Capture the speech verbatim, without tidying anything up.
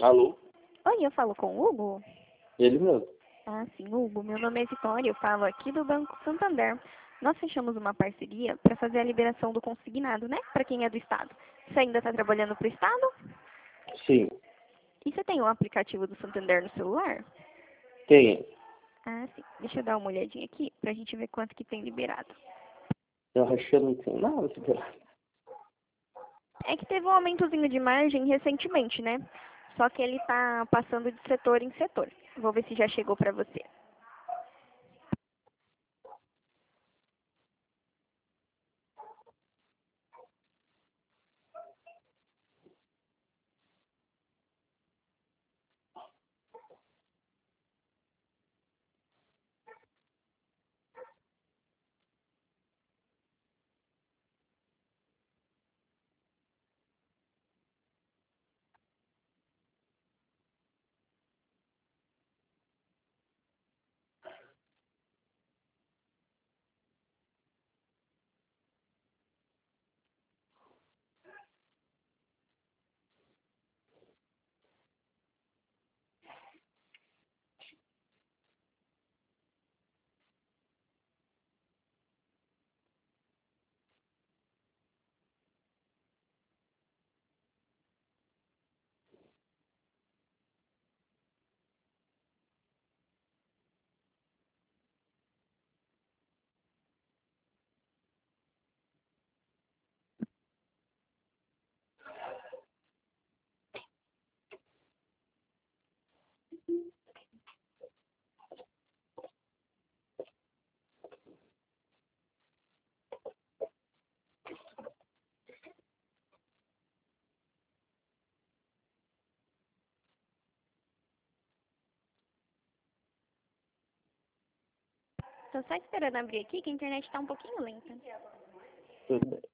Alô? Oi, eu falo com o Hugo? Ele mesmo. Ah, sim, Hugo. Meu nome é Vitória, eu falo aqui do Banco Santander. Nós fechamos uma parceria para fazer a liberação do consignado, né? Para quem é do Estado. Você ainda está trabalhando para o Estado? Sim. E você tem o aplicativo do Santander no celular? Tem. Ah, sim. Deixa eu dar uma olhadinha aqui para a gente ver quanto que tem liberado. Eu acho que eu não tenho nada, Vitória. É que teve um aumentozinho de margem recentemente, né? Só que ele está passando de setor em setor. Vou ver se já chegou para você. Tô só esperando abrir aqui que a internet está um pouquinho lenta. Tudo bem.